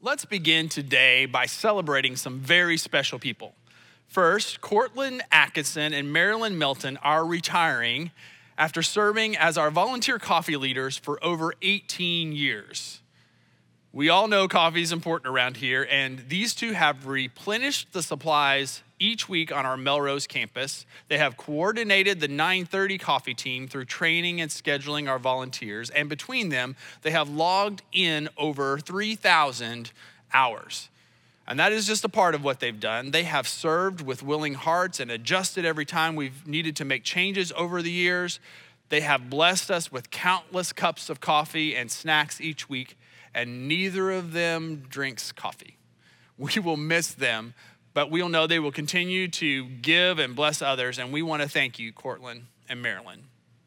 Let's begin today by celebrating some very special people. First, Cortland Atkinson and Marilyn Milton are retiring after serving as our volunteer coffee leaders for over 18 years. We all know coffee is important around here, and these two have replenished the supplies each week on our Melrose campus. They have coordinated the 9:30 coffee team through training and scheduling our volunteers, and between them, they have logged in over 3,000 hours. And that is just a part of what they've done. They have served with willing hearts and adjusted every time we've needed to make changes over the years. They have blessed us with countless cups of coffee and snacks each week, and neither of them drinks coffee. We will miss them, but we'll know they will continue to give and bless others, and we want to thank you, Cortland and Marilyn.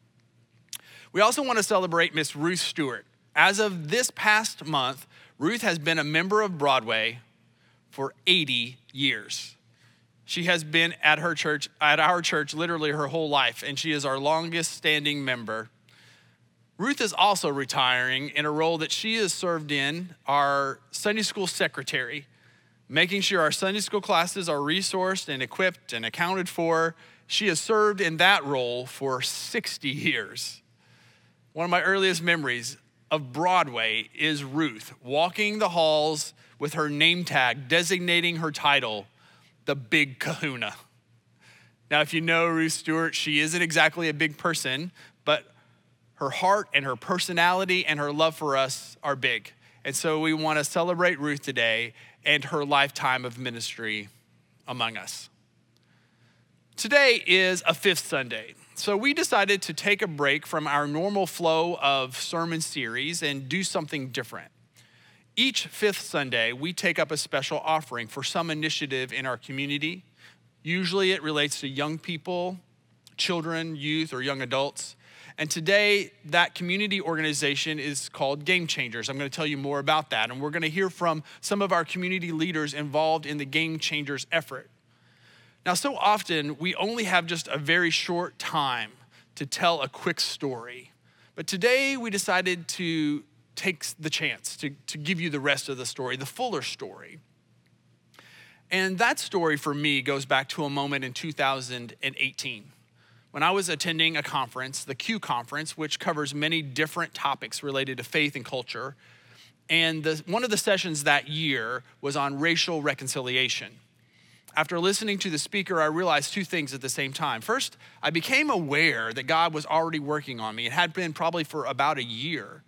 We also want to celebrate Miss Ruth Stewart. As of this past month, Ruth has been a member of Broadway for 80 years. She has been at our church literally her whole life, and she is our longest standing member. Ruth is also retiring in a role that she has served in, our Sunday school secretary, making sure our Sunday school classes are resourced and equipped and accounted for. She has served in that role for 60 years. One of my earliest memories of Broadway is Ruth walking the halls with her name tag designating her title, the Big Kahuna. Now, if you know Ruth Stewart, she isn't exactly a big person, but her heart and her personality and her love for us are big. And so we want to celebrate Ruth today and her lifetime of ministry among us. Today is a fifth Sunday. So we decided to take a break from our normal flow of sermon series and do something different. Each fifth Sunday, we take up a special offering for some initiative in our community. Usually it relates to young people, children, youth, or young adults. And today, that community organization is called Game Changers. I'm going to tell you more about that. And we're going to hear from some of our community leaders involved in the Game Changers effort. Now, so often, we only have just a very short time to tell a quick story. But today, we decided to take the chance to give you the rest of the story, the fuller story. And that story, for me, goes back to a moment in 2018. When I was attending a conference, the Q Conference, which covers many different topics related to faith and culture. And one of the sessions that year was on racial reconciliation. After listening to the speaker, I realized two things at the same time. First, I became aware that God was already working on me. It had been probably for about a year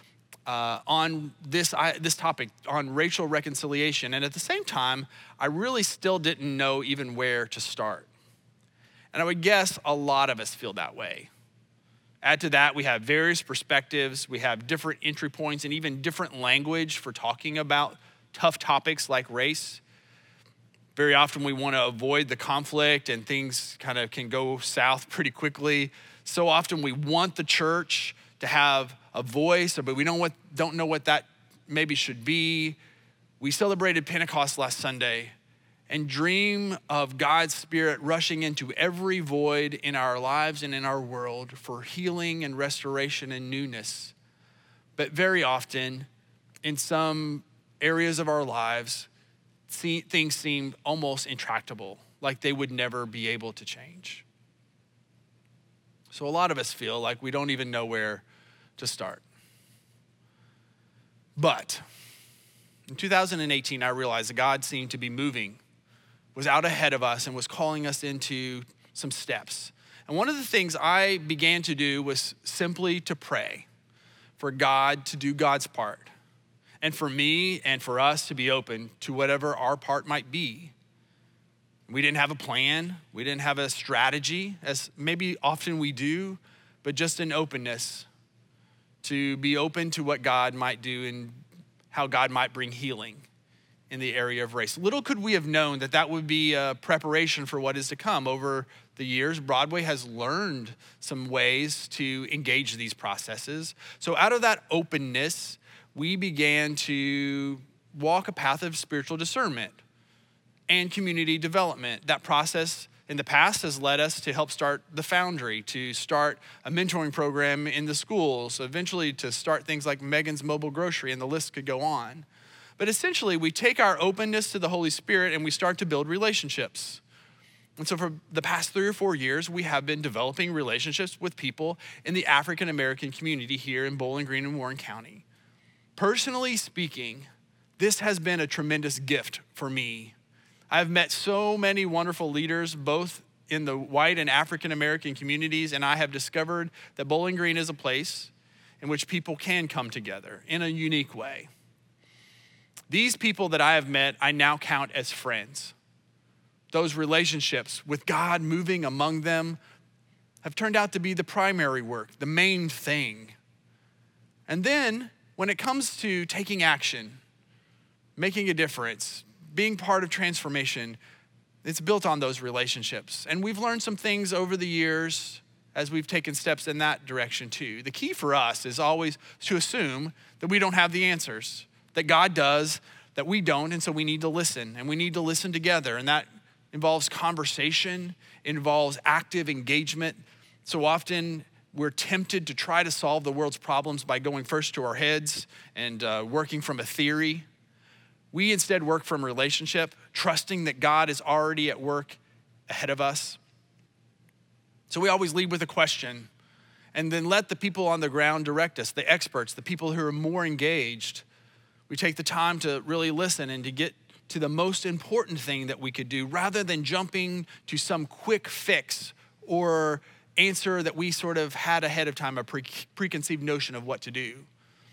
on this topic, on racial reconciliation. And at the same time, I really still didn't know even where to start. And I would guess a lot of us feel that way. Add to that, we have various perspectives, we have different entry points, and even different language for talking about tough topics like race. Very often we want to avoid the conflict, and things kind of can go south pretty quickly. So often we want the church to have a voice, but we don't know what that maybe should be. We celebrated Pentecost last Sunday, and dream of God's Spirit rushing into every void in our lives and in our world for healing and restoration and newness. But very often, in some areas of our lives, things seem almost intractable, like they would never be able to change. So a lot of us feel like we don't even know where to start. But in 2018, I realized that God seemed to be moving, was out ahead of us, and was calling us into some steps. And one of the things I began to do was simply to pray for God to do God's part, and for me and for us to be open to whatever our part might be. We didn't have a plan. We didn't have a strategy, as maybe often we do, but just an openness to be open to what God might do and how God might bring healing in the area of race. Little could we have known that that would be a preparation for what is to come. Over the years, Broadway has learned some ways to engage these processes. So out of that openness, we began to walk a path of spiritual discernment and community development. That process in the past has led us to help start the Foundry, to start a mentoring program in the schools, eventually to start things like Megan's Mobile Grocery, and the list could go on. But essentially, we take our openness to the Holy Spirit and we start to build relationships. And so for the past 3 or 4 years, we have been developing relationships with people in the African American community here in Bowling Green and Warren County. Personally speaking, this has been a tremendous gift for me. I've met so many wonderful leaders, both in the white and African American communities, and I have discovered that Bowling Green is a place in which people can come together in a unique way. These people that I have met, I now count as friends. Those relationships with God moving among them have turned out to be the primary work, the main thing. And then when it comes to taking action, making a difference, being part of transformation, it's built on those relationships. And we've learned some things over the years as we've taken steps in that direction too. The key for us is always to assume that we don't have the answers, that God does, that we don't, and so we need to listen, and we need to listen together. And that involves conversation, involves active engagement. So often we're tempted to try to solve the world's problems by going first to our heads and working from a theory. We instead work from relationship, trusting that God is already at work ahead of us. So we always lead with a question and then let the people on the ground direct us, the experts, the people who are more engaged. We take the time to really listen and to get to the most important thing that we could do rather than jumping to some quick fix or answer that we sort of had ahead of time, a preconceived notion of what to do.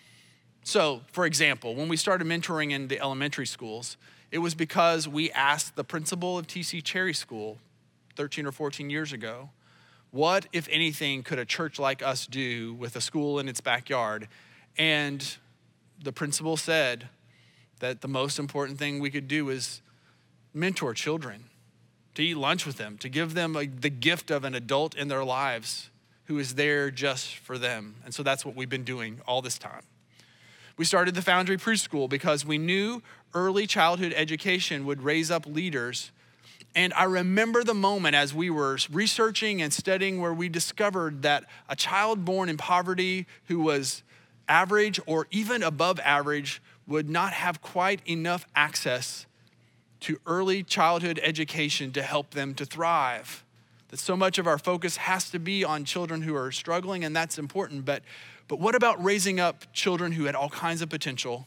So, for example, when we started mentoring in the elementary schools, it was because we asked the principal of TC Cherry School 13 or 14 years ago, what, if anything, could a church like us do with a school in its backyard? And the principal said that the most important thing we could do is mentor children, to eat lunch with them, to give them the gift of an adult in their lives who is there just for them. And so that's what we've been doing all this time. We started the Foundry Preschool because we knew early childhood education would raise up leaders. And I remember the moment as we were researching and studying where we discovered that a child born in poverty who was average or even above average would not have quite enough access to early childhood education to help them to thrive. That so much of our focus has to be on children who are struggling, and that's important, but what about raising up children who had all kinds of potential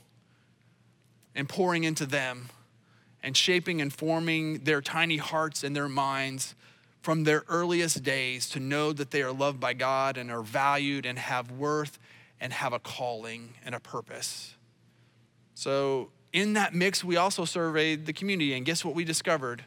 and pouring into them and shaping and forming their tiny hearts and their minds from their earliest days to know that they are loved by God and are valued and have worth and have a calling and a purpose. So in that mix, we also surveyed the community, and guess what we discovered?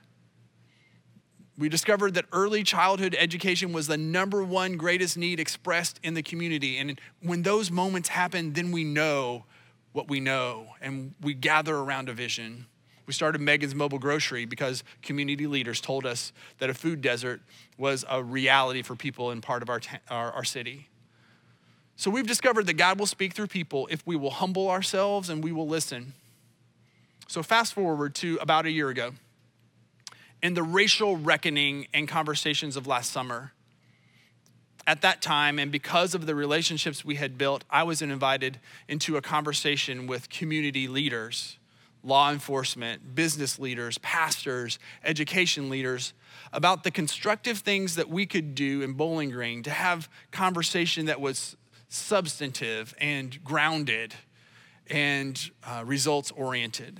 We discovered that early childhood education was the number one greatest need expressed in the community. And when those moments happen, then we know what we know, and we gather around a vision. We started Megan's Mobile Grocery because community leaders told us that a food desert was a reality for people in part of our city. So we've discovered that God will speak through people if we will humble ourselves and we will listen. So fast forward to about a year ago. In the racial reckoning and conversations of last summer, at that time, and because of the relationships we had built, I was invited into a conversation with community leaders, law enforcement, business leaders, pastors, education leaders, about the constructive things that we could do in Bowling Green to have conversation that was substantive and grounded and results-oriented.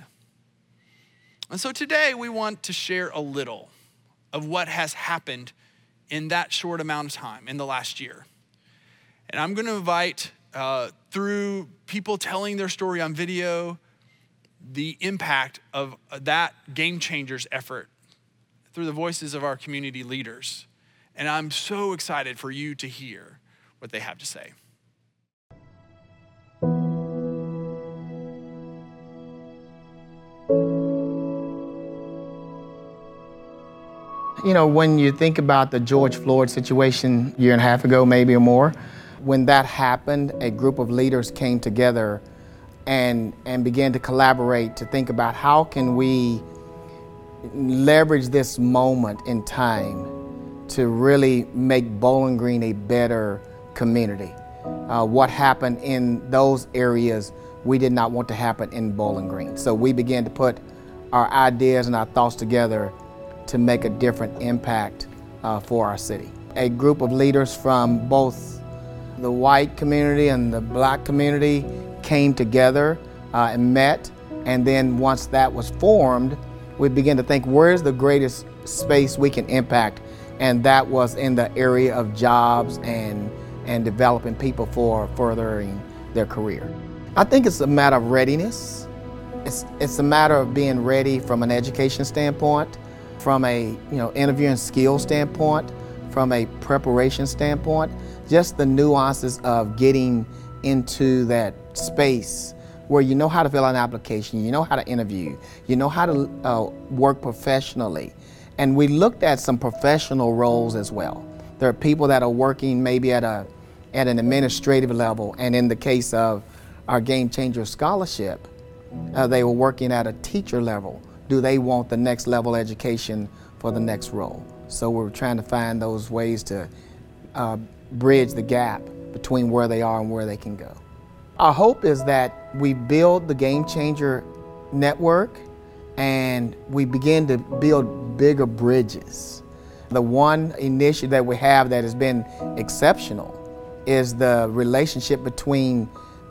And so today we want to share a little of what has happened in that short amount of time in the last year. And I'm going to invite, through people telling their story on video, the impact of that Game Changers effort through the voices of our community leaders. And I'm so excited for you to hear what they have to say. You know, when you think about the George Floyd situation a year and a half ago, maybe or more, when that happened, a group of leaders came together and began to collaborate to think about how can we leverage this moment in time to really make Bowling Green a better community. What happened in those areas we did not want to happen in Bowling Green. So we began to put our ideas and our thoughts together to make a different impact for our city. A group of leaders from both the white community and the black community came together and met, and then once that was formed, we began to think, where's the greatest space we can impact? And that was in the area of jobs and developing people for furthering their career. I think it's a matter of readiness. It's a matter of being ready from an education standpoint, from a interviewing skill standpoint, from a preparation standpoint, just the nuances of getting into that space where you know how to fill out an application, you know how to interview, you know how to work professionally. And we looked at some professional roles as well. There are people that are working maybe at an administrative level, and in the case of our Game Changer Scholarship, they were working at a teacher level. Do they want the next level education for the next role? So we're trying to find those ways to bridge the gap between where they are and where they can go. Our hope is that we build the Game Changer network and we begin to build bigger bridges. The one initiative that we have that has been exceptional is the relationship between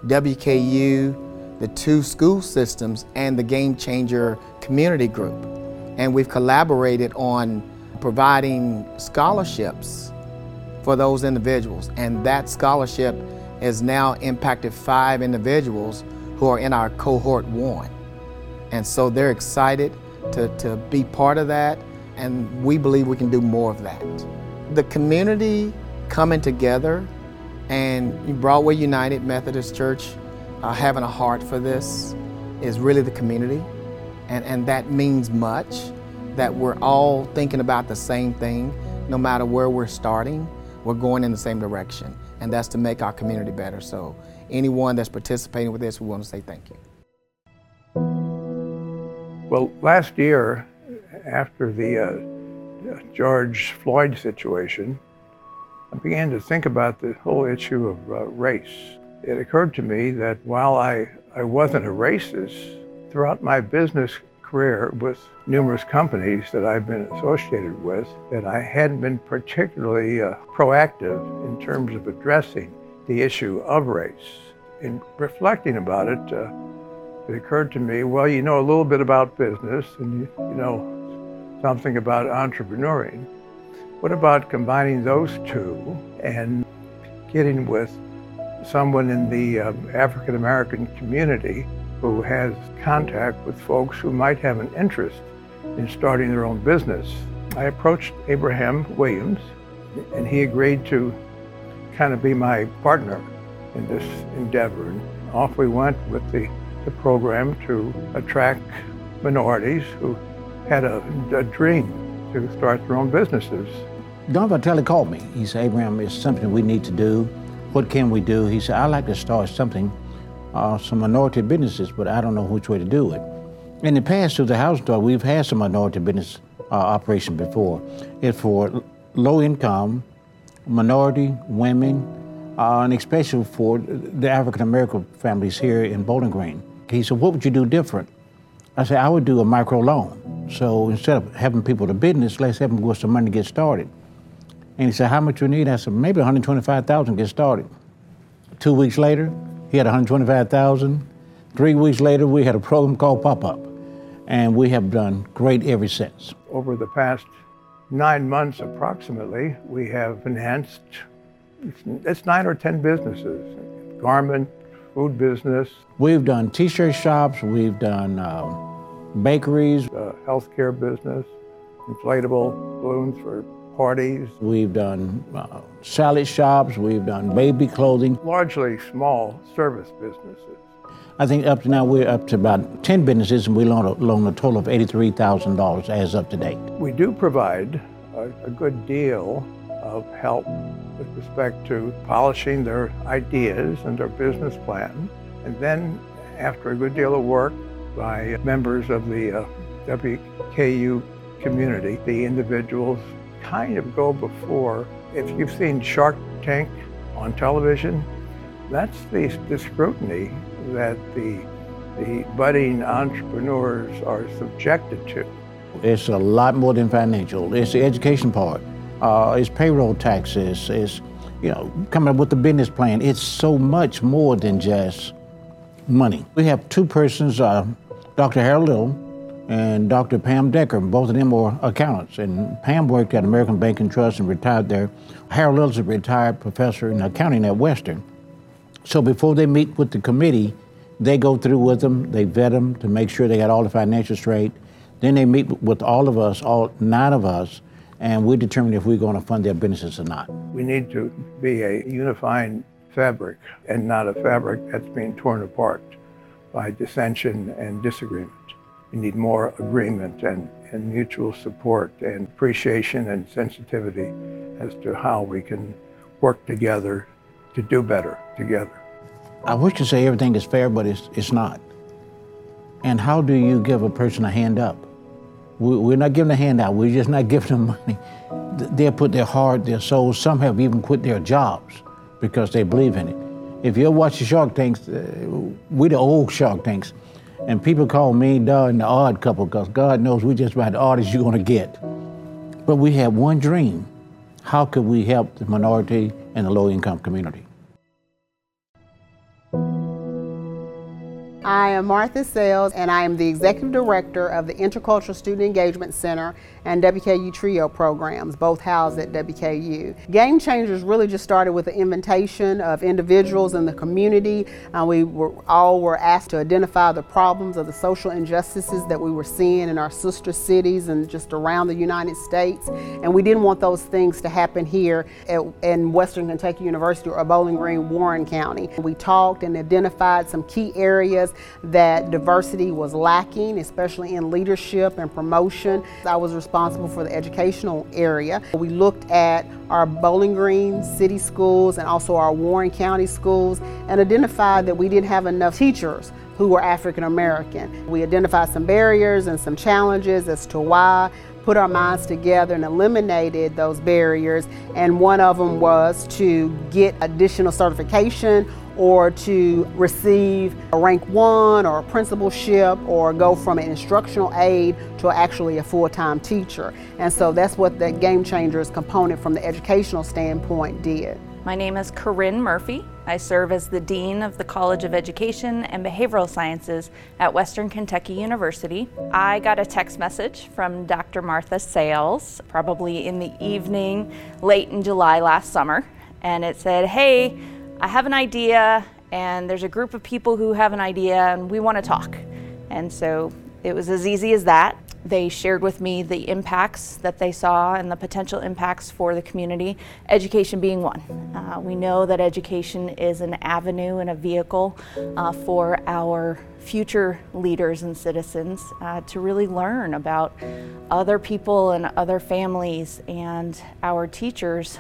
WKU, the two school systems, and the Game Changer community group. And we've collaborated on providing scholarships for those individuals. And that scholarship has now impacted 5 individuals who are in our cohort 1. And so they're excited to be part of that, and we believe we can do more of that. The community coming together, and Broadway United Methodist Church having a heart for this is really the community, and that means much, that we're all thinking about the same thing. No matter where we're starting, we're going in the same direction, and that's to make our community better. So anyone that's participating with this, we want to say thank you. Well, last year, after the George Floyd situation, I began to think about the whole issue of race. It occurred to me that while I wasn't a racist, throughout my business career with numerous companies that I've been associated with, that I hadn't been particularly proactive in terms of addressing the issue of race. In reflecting about it, it occurred to me, well, you know a little bit about business and you know something about entrepreneuring. What about combining those two and getting with someone in the African American community who has contact with folks who might have an interest in starting their own business? I approached Abraham Williams, and he agreed to kind of be my partner in this endeavor. And off we went with the program to attract minorities who had a dream to start their own businesses. Don Vitelli called me. He said, Abraham, it's something we need to do. What can we do? He said, I'd like to start something, some minority businesses, but I don't know which way to do it. In the past, through the housing authority, we've had some minority business operation before. It's for low income, minority, women, and especially for the African American families here in Bowling Green. He said, what would you do different? I said, I would do a micro loan. So instead of having people to business, let's have them with some money to get started. And he said, how much you need? I said, maybe $125,000 to get started. 2 weeks later, he had $125,000. 3 weeks later, we had a program called Pop-Up. And we have done great ever since. Over the past 9 months approximately, we have enhanced, it's 9 or 10 businesses, garment, food business. We've done t-shirt shops, we've done bakeries. Healthcare business, inflatable balloons for parties. We've done salad shops, we've done baby clothing. Largely small service businesses. I think up to now we're up to about 10 businesses, and we loan a total of $83,000 as of to date. We do provide a good deal of help with respect to polishing their ideas and their business plan. And then after a good deal of work by members of the WKU community, the individuals kind of go before. If you've seen Shark Tank on television, that's the scrutiny that the budding entrepreneurs are subjected to. It's a lot more than financial. It's the education part. It's payroll taxes. It's, coming up with the business plan. It's so much more than just money. We have two persons, Dr. Harold Little and Dr. Pam Decker. Both of them were accountants. And Pam worked at American Bank and Trust and retired there. Harold Little's a retired professor in accounting at Western. So before they meet with the committee, they go through with them, they vet them to make sure they got all the financials straight. Then they meet with all of us, all 9 of us, and we determine if we're going to fund their businesses or not. We need to be a unifying fabric and not a fabric that's being torn apart by dissension and disagreement. We need more agreement and mutual support and appreciation and sensitivity as to how we can work together to do better together. I wish to say everything is fair, but it's not. And how do you give a person a hand up? We're not giving a handout, we're just not giving them money. They'll put their heart, their soul, some have even quit their jobs because they believe in it. If you ever watch the Shark Tanks, we're the old Shark Tanks. And people call me and the odd couple because God knows we're just about the oddest you're gonna get. But we have one dream. How could we help the minority and the low-income community? I am Martha Sales, and I am the Executive Director of the Intercultural Student Engagement Center and WKU TRIO programs, both housed at WKU. Game Changers really just started with an invitation of individuals in the community. We all were asked to identify the problems of the social injustices that we were seeing in our sister cities and just around the United States. And we didn't want those things to happen here in Western Kentucky University or Bowling Green, Warren County. We talked and identified some key areas that diversity was lacking, especially in leadership and promotion. I was responsible for the educational area. We looked at our Bowling Green city schools and also our Warren County schools and identified that we didn't have enough teachers who were African American. We identified some barriers and some challenges as to why, put our minds together and eliminated those barriers, and one of them was to get additional certification or to receive a rank 1 or a principalship or go from an instructional aide to actually a full-time teacher. And so that's what the Game Changers component from the educational standpoint did. My name is Corinne Murphy. I serve as the Dean of the College of Education and Behavioral Sciences at Western Kentucky University. I got a text message from Dr. Martha Sales, probably in the evening, late in July last summer, and it said, "Hey, I have an idea, and there's a group of people who have an idea, and we want to talk." And so it was as easy as that. They shared with me the impacts that they saw and the potential impacts for the community, education being one. We know that education is an avenue and a vehicle for our future leaders and citizens to really learn about other people and other families, and our teachers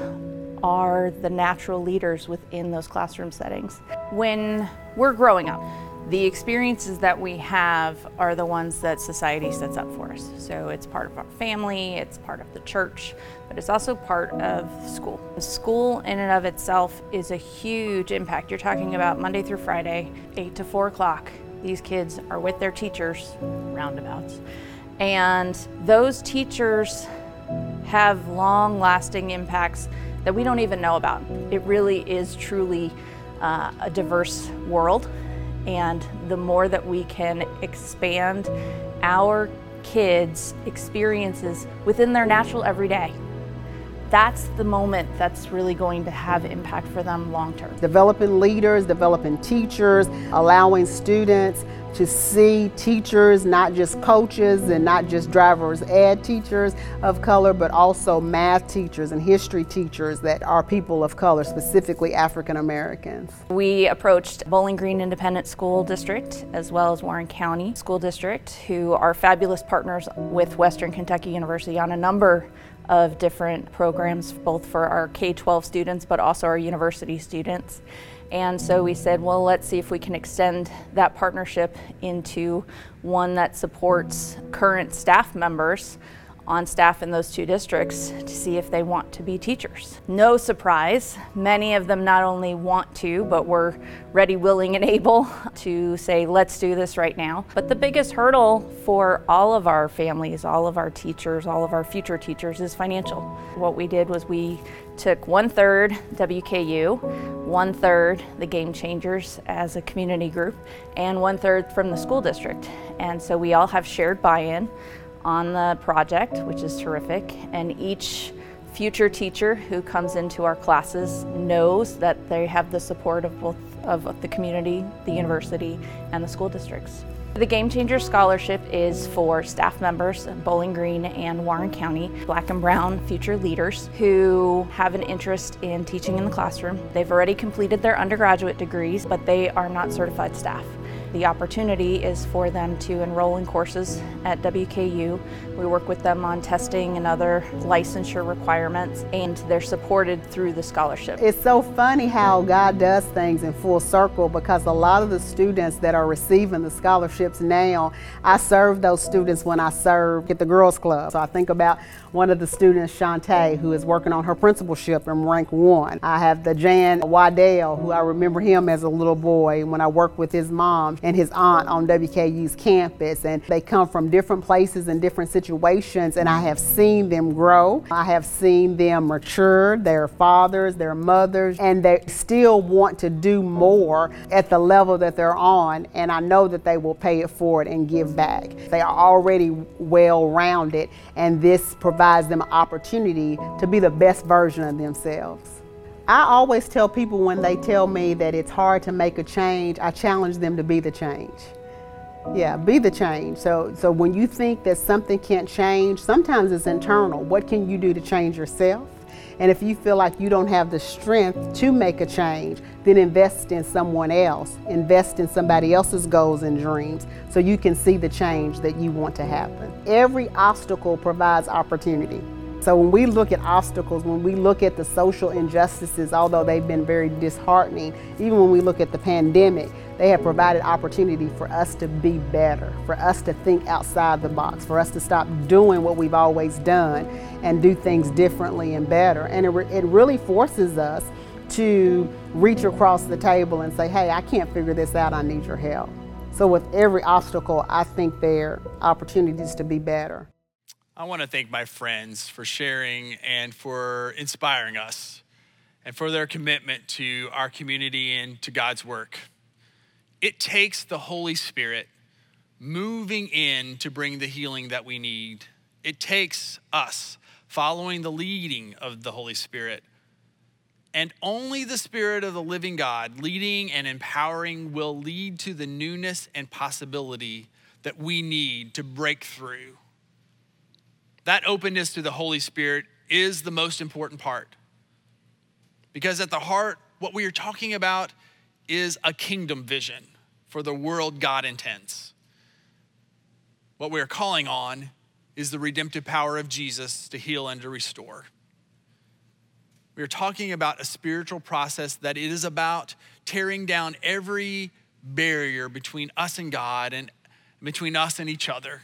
are the natural leaders within those classroom settings. When we're growing up, the experiences that we have are the ones that society sets up for us. So it's part of our family, it's part of the church, but it's also part of school. School in and of itself is a huge impact. You're talking about Monday through Friday, 8 to 4 o'clock. These kids are with their teachers, roundabouts. And those teachers have long-lasting impacts that we don't even know about. It really is truly a diverse world. And the more that we can expand our kids' experiences within their natural everyday, that's the moment that's really going to have impact for them long term. Developing leaders, developing teachers, allowing students to see teachers, not just coaches and not just driver's ed teachers of color, but also math teachers and history teachers that are people of color, specifically African Americans. We approached Bowling Green Independent School District as well as Warren County School District, who are fabulous partners with Western Kentucky University on a number of different programs, both for our K-12 students, but also our university students. And so we said, well, let's see if we can extend that partnership into one that supports current staff members on staff in those two districts to see if they want to be teachers. No surprise, many of them not only want to, but were ready, willing, and able to say, let's do this right now. But the biggest hurdle for all of our families, all of our teachers, all of our future teachers is financial. What we did was we took 1/3 WKU, 1/3 the Game Changers as a community group, and 1/3 from the school district. And so we all have shared buy-in on the project, which is terrific, and each future teacher who comes into our classes knows that they have the support of both of the community, the university, and the school districts. The Game Changer Scholarship is for staff members of Bowling Green and Warren County, Black and brown future leaders who have an interest in teaching in the classroom. They've already completed their undergraduate degrees, but they are not certified staff. The opportunity is for them to enroll in courses at WKU. We work with them on testing and other licensure requirements, and they're supported through the scholarship. It's so funny how God does things in full circle, because a lot of the students that are receiving the scholarships now, I served those students when I served at the Girls Club. So I think about one of the students, Shantae, who is working on her principalship in rank 1. I have the Jan Waddell, who I remember him as a little boy when I worked with his mom and his aunt on WKU's campus. And they come from different places and different situations, and I have seen them grow. I have seen them mature, their fathers, their mothers, and they still want to do more at the level that they're on, and I know that they will pay it forward and give back. They are already well-rounded, and this provides them an opportunity to be the best version of themselves. I always tell people when they tell me that it's hard to make a change, I challenge them to be the change. Yeah, be the change. So when you think that something can't change, sometimes it's internal. What can you do to change yourself? And if you feel like you don't have the strength to make a change, then invest in someone else. Invest in somebody else's goals and dreams so you can see the change that you want to happen. Every obstacle provides opportunity. So when we look at obstacles, when we look at the social injustices, although they've been very disheartening, even when we look at the pandemic, they have provided opportunity for us to be better, for us to think outside the box, for us to stop doing what we've always done and do things differently and better. And it really forces us to reach across the table and say, hey, I can't figure this out, I need your help. So with every obstacle, I think there are opportunities to be better. I want to thank my friends for sharing and for inspiring us and for their commitment to our community and to God's work. It takes the Holy Spirit moving in to bring the healing that we need. It takes us following the leading of the Holy Spirit. And only the Spirit of the living God leading and empowering will lead to the newness and possibility that we need to break through. That openness to the Holy Spirit is the most important part. Because at the heart, what we are talking about is a kingdom vision for the world God intends. What we are calling on is the redemptive power of Jesus to heal and to restore. We are talking about a spiritual process that it is about tearing down every barrier between us and God and between us and each other.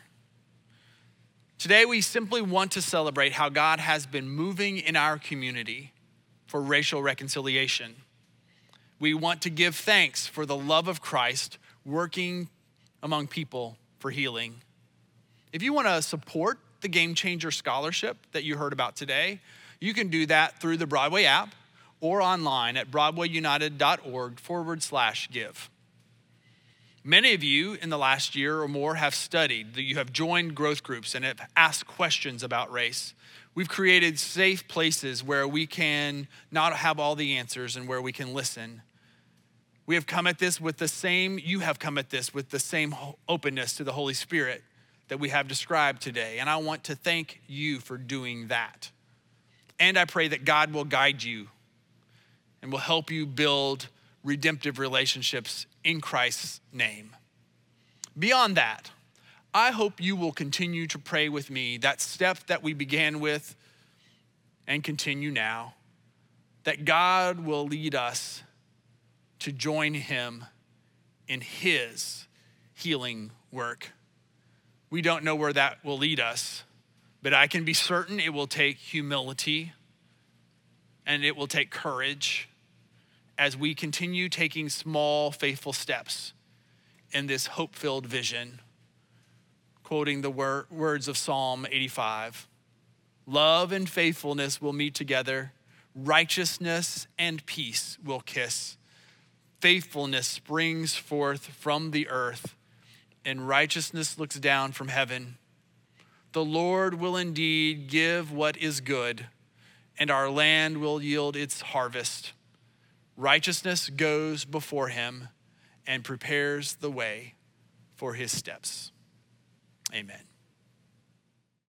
Today, we simply want to celebrate how God has been moving in our community for racial reconciliation. We want to give thanks for the love of Christ working among people for healing. If you want to support the Game Changer Scholarship that you heard about today, you can do that through the Broadway app or online at broadwayunited.org/give. Many of you in the last year or more have studied, you have joined growth groups and have asked questions about race. We've created safe places where we can not have all the answers and where we can listen. We have come at this with the same, you have come at this with the same openness to the Holy Spirit that we have described today. And I want to thank you for doing that. And I pray that God will guide you and will help you build redemptive relationships in Christ's name. Beyond that, I hope you will continue to pray with me that step that we began with and continue now, that God will lead us to join him in his healing work. We don't know where that will lead us, But I can be certain it will take humility and it will take courage as we continue taking small, faithful steps in this hope-filled vision. Quoting the words of Psalm 85, love and faithfulness will meet together. Righteousness and peace will kiss. Faithfulness springs forth from the earth, and righteousness looks down from heaven. The Lord will indeed give what is good, and our land will yield its harvest. Righteousness goes before him and prepares the way for his steps. Amen.